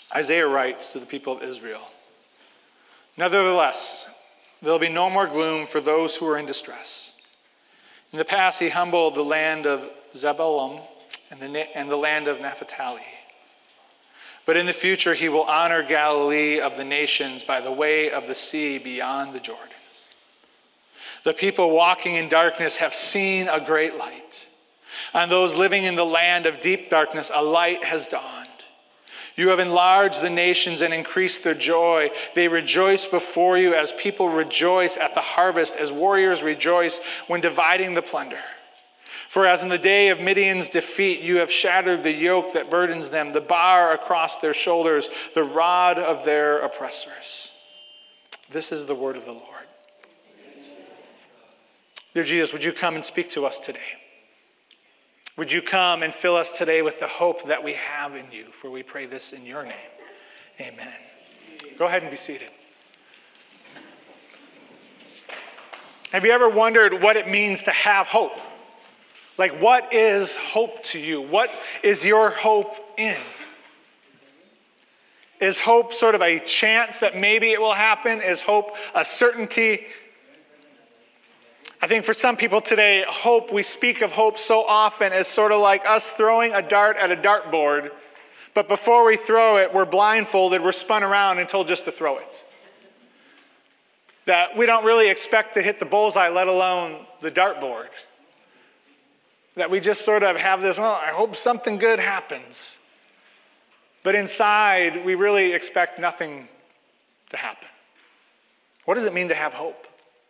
Isaiah writes to the people of Israel, "Nevertheless, there will be no more gloom for those who are in distress. In the past, he humbled the land of Zebulun and the land of Naphtali. But in the future, he will honor Galilee of the nations by the way of the sea beyond the Jordan. The people walking in darkness have seen a great light. On those living in the land of deep darkness, a light has dawned. You have enlarged the nations and increased their joy. They rejoice before you as people rejoice at the harvest, as warriors rejoice when dividing the plunder. For as in the day of Midian's defeat, you have shattered the yoke that burdens them, the bar across their shoulders, the rod of their oppressors." This is the word of the Lord. Dear Jesus, would you come and speak to us today? Would you come and fill us today with the hope that we have in you? For we pray this in your name. Amen. Go ahead and be seated. Have you ever wondered what it means to have hope? Like, what is hope to you? What is your hope in? Is hope sort of a chance that maybe it will happen? Is hope a certainty? I think for some people today, hope, we speak of hope so often as sort of like us throwing a dart at a dartboard, but before we throw it, we're blindfolded, we're spun around and told just to throw it. That we don't really expect to hit the bullseye, let alone the dartboard. That we just sort of have this, I hope something good happens. But inside, we really expect nothing to happen. What does it mean to have hope?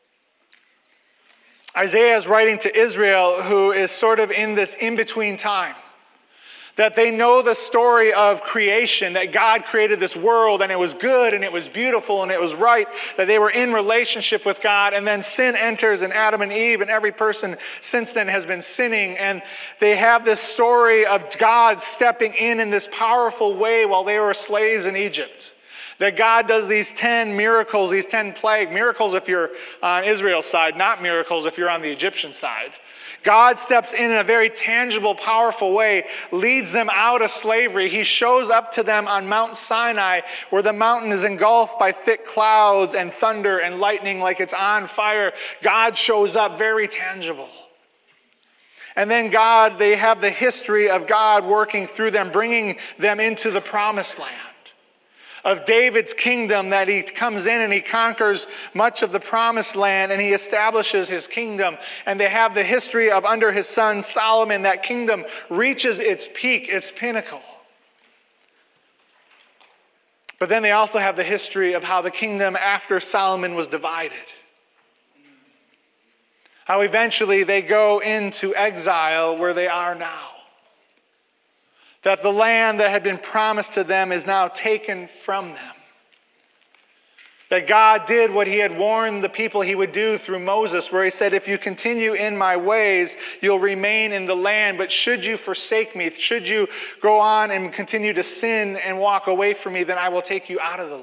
Isaiah is writing to Israel, who is sort of in this in-between time. That they know the story of creation, that God created this world and it was good and it was beautiful and it was right, that they were in relationship with God, and then sin enters in Adam and Eve, and every person since then has been sinning, and they have this story of God stepping in this powerful way while they were slaves in Egypt. That God does these 10 miracles, these 10 plague miracles if you're on Israel's side, not miracles if you're on the Egyptian side. God steps in a very tangible, powerful way, leads them out of slavery. He shows up to them on Mount Sinai, where the mountain is engulfed by thick clouds and thunder and lightning like it's on fire. God shows up very tangible. And then they have the history of God working through them, bringing them into the promised land. Of David's kingdom, that he comes in and he conquers much of the promised land and he establishes his kingdom. And they have the history of under his son Solomon, that kingdom reaches its peak, its pinnacle. But then they also have the history of how the kingdom after Solomon was divided. How eventually they go into exile where they are now. That the land that had been promised to them is now taken from them. That God did what he had warned the people he would do through Moses, where he said, if you continue in my ways, you'll remain in the land. But should you forsake me, should you go on and continue to sin and walk away from me, then I will take you out of the land.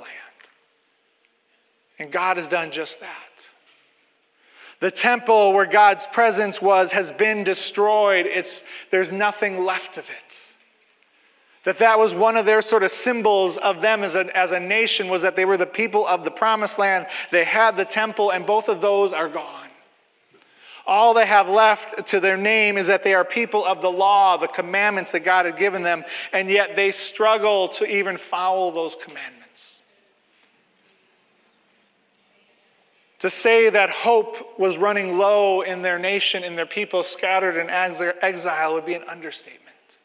And God has done just that. The temple where God's presence was has been destroyed. There's nothing left of it. That was one of their sort of symbols of them as a nation, was that they were the people of the promised land. They had the temple, and both of those are gone. All they have left to their name is that they are people of the law, the commandments that God had given them, and yet they struggle to even follow those commandments. To say that hope was running low in their nation, in their people scattered in exile, would be an understatement.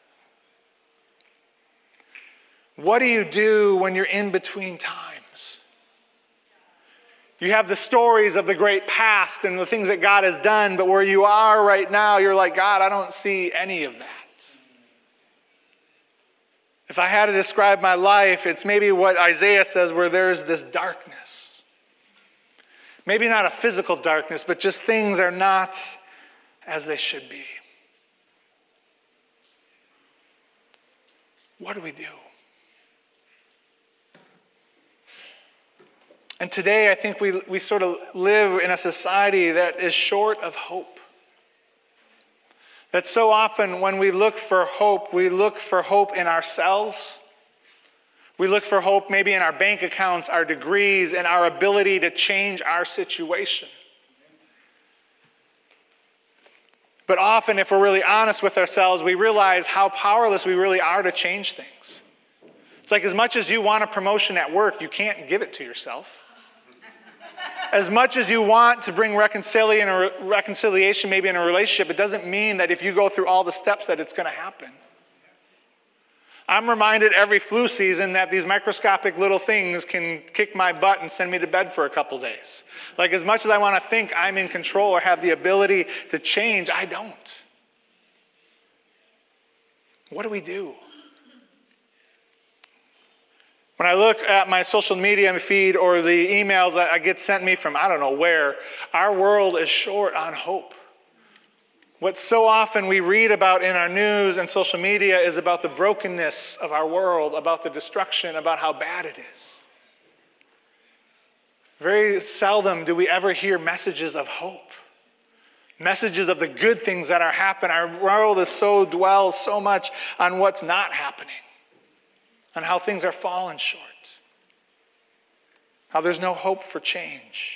What do you do when you're in between times? You have the stories of the great past and the things that God has done, but where you are right now, you're like, God, I don't see any of that. If I had to describe my life, it's maybe what Isaiah says, where there's this darkness. Maybe not a physical darkness, but just things are not as they should be. What do we do? And today, I think we sort of live in a society that is short of hope. That so often when we look for hope in ourselves. We look for hope maybe in our bank accounts, our degrees, and our ability to change our situation. But often, if we're really honest with ourselves, we realize how powerless we really are to change things. It's like as much as you want a promotion at work, you can't give it to yourself. As much as you want to bring reconciliation maybe in a relationship, it doesn't mean that if you go through all the steps that it's going to happen. I'm reminded every flu season that these microscopic little things can kick my butt and send me to bed for a couple days. Like as much as I want to think I'm in control or have the ability to change, I don't. What do we do? When I look at my social media feed or the emails that I get sent me from I don't know where, our world is short on hope. What so often we read about in our news and social media is about the brokenness of our world, about the destruction, about how bad it is. Very seldom do we ever hear messages of hope, messages of the good things that are happening. Our world dwells so much on what's not happening, on how things are falling short, how there's no hope for change.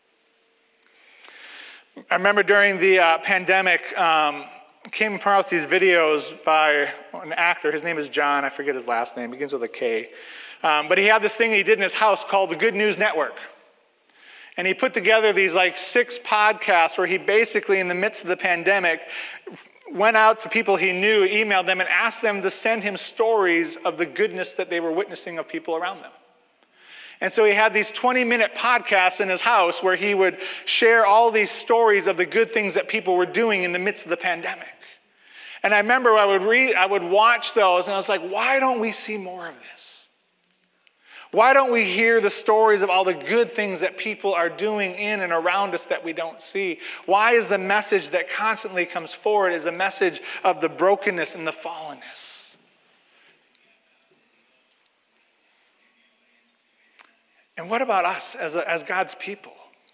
I remember during the pandemic, came across these videos by an actor. His name is John. I forget his last name. It begins with a K. But he had this thing he did in his house called the Good News Network. And he put together these 6 podcasts where he basically, in the midst of the pandemic, went out to people he knew, emailed them, and asked them to send him stories of the goodness that they were witnessing of people around them. And so he had these 20-minute podcasts in his house where he would share all these stories of the good things that people were doing in the midst of the pandemic. And I remember I would watch those, and I was like, why don't we see more of this? Why don't we hear the stories of all the good things that people are doing in and around us that we don't see? Why is the message that constantly comes forward is a message of the brokenness and the fallenness? And what about us as God's people?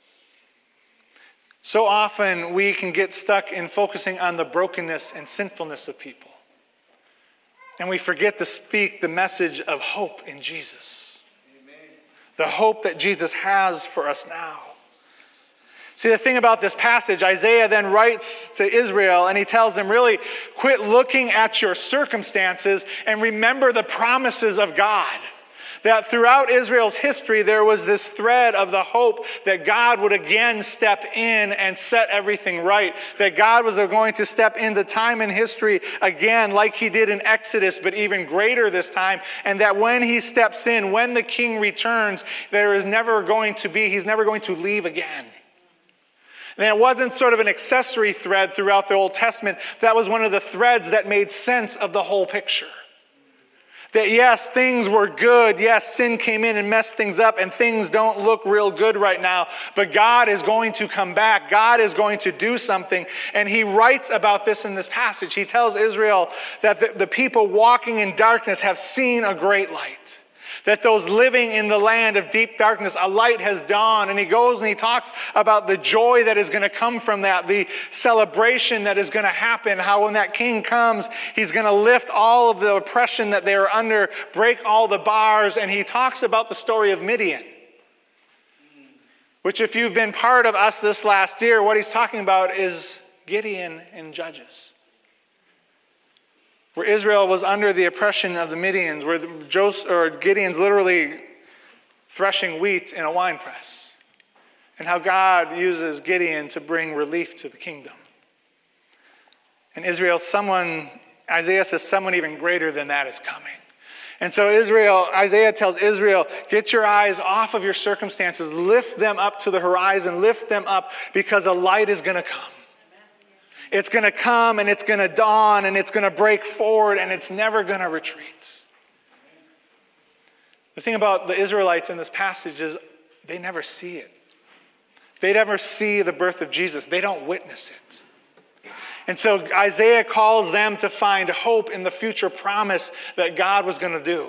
So often we can get stuck in focusing on the brokenness and sinfulness of people. And we forget to speak the message of hope in Jesus. Amen. The hope that Jesus has for us now. See, the thing about this passage, Isaiah then writes to Israel and he tells them, really, quit looking at your circumstances and remember the promises of God. That throughout Israel's history, there was this thread of the hope that God would again step in and set everything right. That God was going to step into time and history again like he did in Exodus, but even greater this time. And that when he steps in, when the king returns, he's never going to leave again. And it wasn't sort of an accessory thread throughout the Old Testament. That was one of the threads that made sense of the whole picture. That yes, things were good. Yes, sin came in and messed things up and things don't look real good right now. But God is going to come back. God is going to do something. And he writes about this in this passage. He tells Israel that the people walking in darkness have seen a great light. That those living in the land of deep darkness, a light has dawned. And he goes and he talks about the joy that is going to come from that, the celebration that is going to happen, how when that king comes, he's going to lift all of the oppression that they are under, break all the bars. And he talks about the story of Midian, which if you've been part of us this last year, what he's talking about is Gideon in Judges. Where Israel was under the oppression of the Midians, where Gideon's literally threshing wheat in a winepress. And how God uses Gideon to bring relief to the kingdom. And Isaiah says someone even greater than that is coming. And so Isaiah tells Israel, get your eyes off of your circumstances, lift them up to the horizon, lift them up because a light is going to come. It's going to come and it's going to dawn and it's going to break forward and it's never going to retreat. The thing about the Israelites in this passage is they never see it. They never see the birth of Jesus. They don't witness it. And so Isaiah calls them to find hope in the future promise that God was going to do,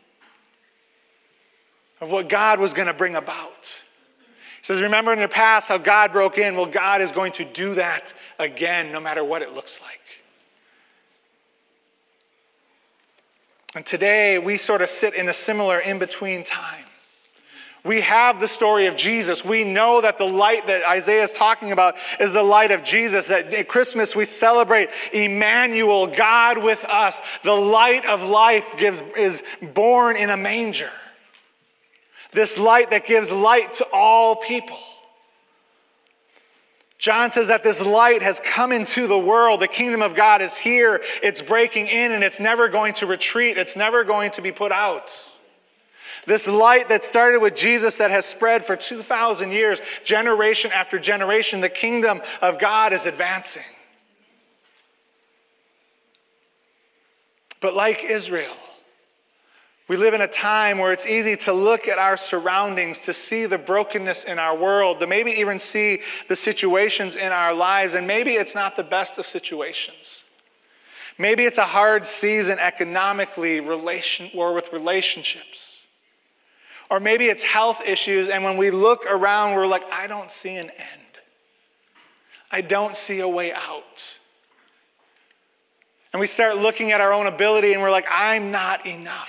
of what God was going to bring about. He says, remember in the past how God broke in. Well, God is going to do that again, no matter what it looks like. And today we sort of sit in a similar in-between time. We have the story of Jesus. We know that the light that Isaiah is talking about is the light of Jesus. That at Christmas we celebrate Emmanuel, God with us. The light of life is born in a manger. This light that gives light to all people. John says that this light has come into the world. The kingdom of God is here. It's breaking in, and it's never going to retreat. It's never going to be put out. This light that started with Jesus that has spread for 2,000 years, generation after generation, the kingdom of God is advancing. But like Israel, we live in a time where it's easy to look at our surroundings, to see the brokenness in our world, to maybe even see the situations in our lives, and maybe it's not the best of situations. Maybe it's a hard season economically or with relationships. Or maybe it's health issues, and when we look around, we're like, I don't see an end. I don't see a way out. And we start looking at our own ability, and we're like, I'm not enough.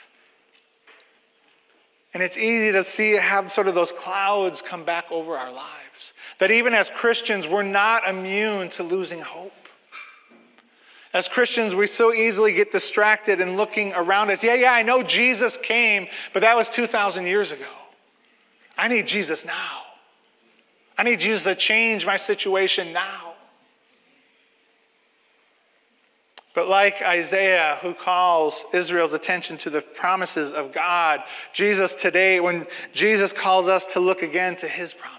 And it's easy to have sort of those clouds come back over our lives. That even as Christians, we're not immune to losing hope. As Christians, we so easily get distracted in looking around us. Yeah, I know Jesus came, but that was 2,000 years ago. I need Jesus now. I need Jesus to change my situation now. But like Isaiah, who calls Israel's attention to the promises of God, Jesus today, when Jesus calls us to look again to his promise.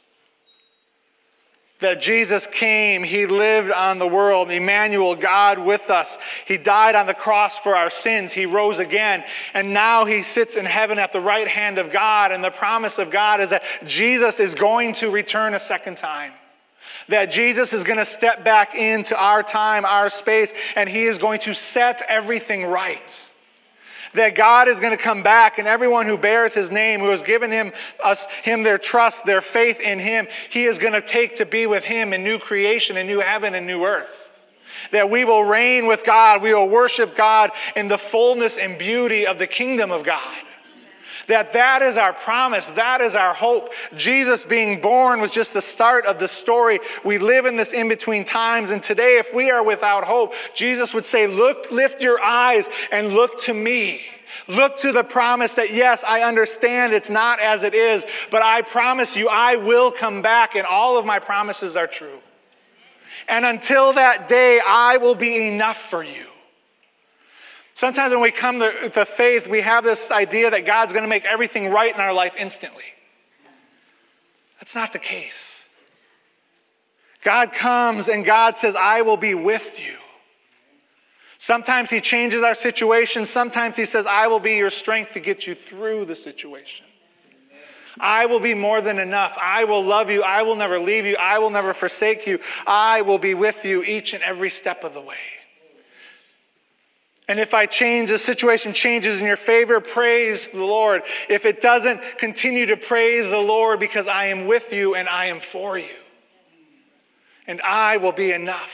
That Jesus came, he lived on the world, Emmanuel, God with us. He died on the cross for our sins. He rose again. And now he sits in heaven at the right hand of God. And the promise of God is that Jesus is going to return a second time. That Jesus is going to step back into our time, our space, and he is going to set everything right. That God is going to come back, and everyone who bears his name, who has given him their trust, their faith in him, he is going to take to be with him in new creation, in new heaven and new earth. That we will reign with God, we will worship God in the fullness and beauty of the kingdom of God. That is our promise. That is our hope. Jesus being born was just the start of the story. We live in this in-between times. And today, if we are without hope, Jesus would say, lift your eyes and look to me. Look to the promise that, yes, I understand it's not as it is, but I promise you I will come back, and all of my promises are true. And until that day, I will be enough for you. Sometimes when we come to faith, we have this idea that God's going to make everything right in our life instantly. That's not the case. God comes and God says, I will be with you. Sometimes he changes our situation. Sometimes he says, I will be your strength to get you through the situation. I will be more than enough. I will love you. I will never leave you. I will never forsake you. I will be with you each and every step of the way. And if I change, the situation changes in your favor, praise the Lord. If it doesn't, continue to praise the Lord, because I am with you and I am for you. And I will be enough.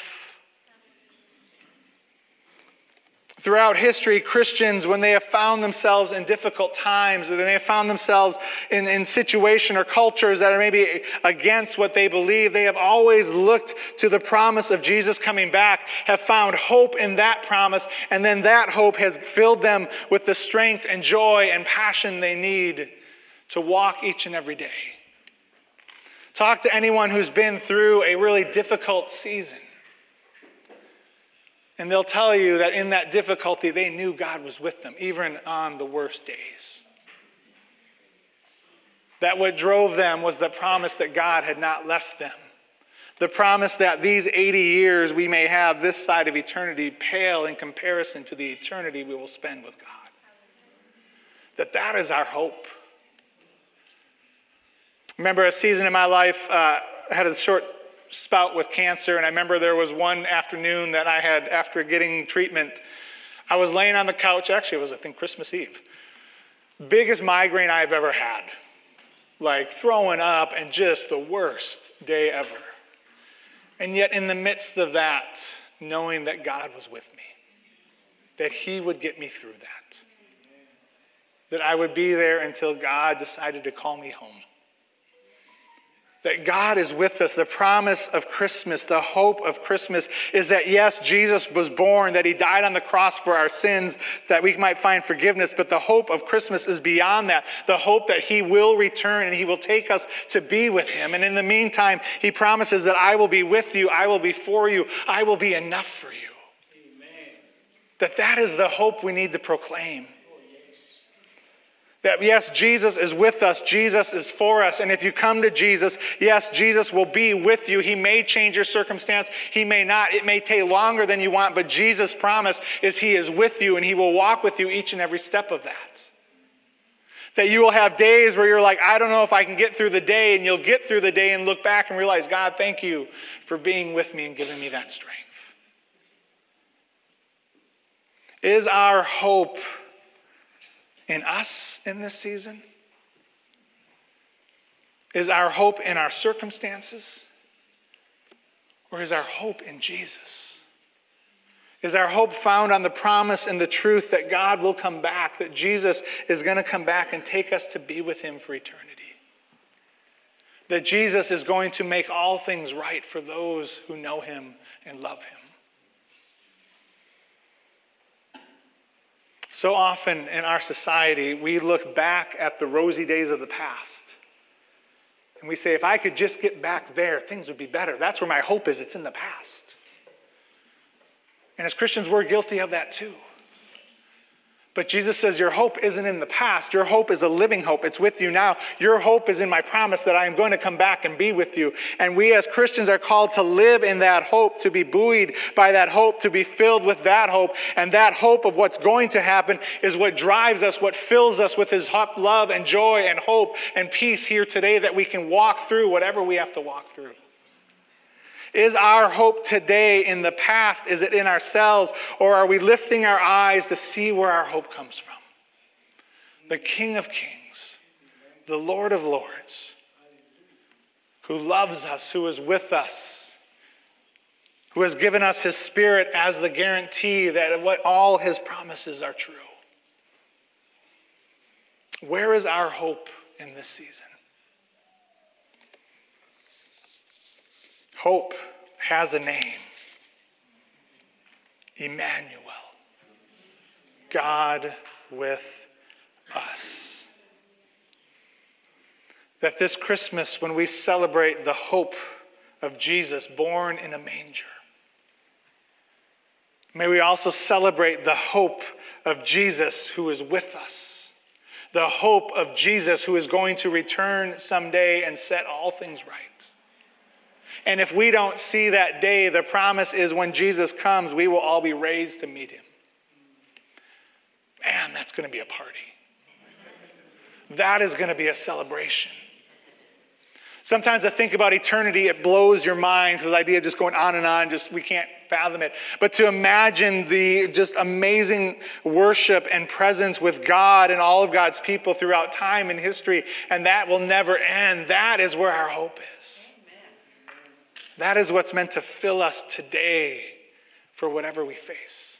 Throughout history, Christians, when they have found themselves in difficult times, or they have found themselves in situation or cultures that are maybe against what they believe, they have always looked to the promise of Jesus coming back, have found hope in that promise, and then that hope has filled them with the strength and joy and passion they need to walk each and every day. Talk to anyone who's been through a really difficult season. And they'll tell you that in that difficulty, they knew God was with them, even on the worst days. That what drove them was the promise that God had not left them. The promise that these 80 years we may have this side of eternity pale in comparison to the eternity we will spend with God. That is our hope. Remember a season in my life, I had a short spout with cancer, and I remember there was one afternoon that I had, after getting treatment, I was laying on the couch. Actually, it was, I think, Christmas Eve. Biggest migraine I've ever had. Like throwing up, and just the worst day ever. And yet in the midst of that, knowing that God was with me. that he would get me through that. That I would be there until God decided to call me home. That God is with us. The promise of Christmas, the hope of Christmas is that, yes, Jesus was born, that he died on the cross for our sins, that we might find forgiveness. But the hope of Christmas is beyond that. The hope that he will return and he will take us to be with him. And in the meantime, he promises that I will be with you, I will be for you, I will be enough for you. Amen. That is the hope we need to proclaim. That yes, Jesus is with us, Jesus is for us, and if you come to Jesus, yes, Jesus will be with you. He may change your circumstance, he may not. It may take longer than you want, but Jesus' promise is he is with you and he will walk with you each and every step of that. That you will have days where you're like, I don't know if I can get through the day, and you'll get through the day and look back and realize, God, thank you for being with me and giving me that strength. Is our hope in us in this season? Is our hope in our circumstances? Or is our hope in Jesus? Is our hope found on the promise and the truth that God will come back, that Jesus is going to come back and take us to be with him for eternity? That Jesus is going to make all things right for those who know him and love him? So often in our society, we look back at the rosy days of the past. And we say, if I could just get back there, things would be better. That's where my hope is. It's in the past. And as Christians, we're guilty of that too. But Jesus says your hope isn't in the past. Your hope is a living hope. It's with you now. Your hope is in my promise that I am going to come back and be with you. And we as Christians are called to live in that hope, to be buoyed by that hope, to be filled with that hope. And that hope of what's going to happen is what drives us, what fills us with his love and joy and hope and peace here today, that we can walk through whatever we have to walk through. Is our hope today in the past? Is it in ourselves? Or are we lifting our eyes to see where our hope comes from? The King of Kings, the Lord of Lords, who loves us, who is with us, who has given us his Spirit as the guarantee that what all his promises are true. Where is our hope in this season? Hope has a name. Emmanuel. God with us. That this Christmas, when we celebrate the hope of Jesus born in a manger, may we also celebrate the hope of Jesus who is with us. The hope of Jesus who is going to return someday and set all things right. And if we don't see that day, the promise is when Jesus comes, we will all be raised to meet him. Man, that's going to be a party. That is going to be a celebration. Sometimes I think about eternity, it blows your mind because the idea of just going on and on, just we can't fathom it. But to imagine the just amazing worship and presence with God and all of God's people throughout time and history, and that will never end, that is where our hope is. That is what's meant to fill us today for whatever we face.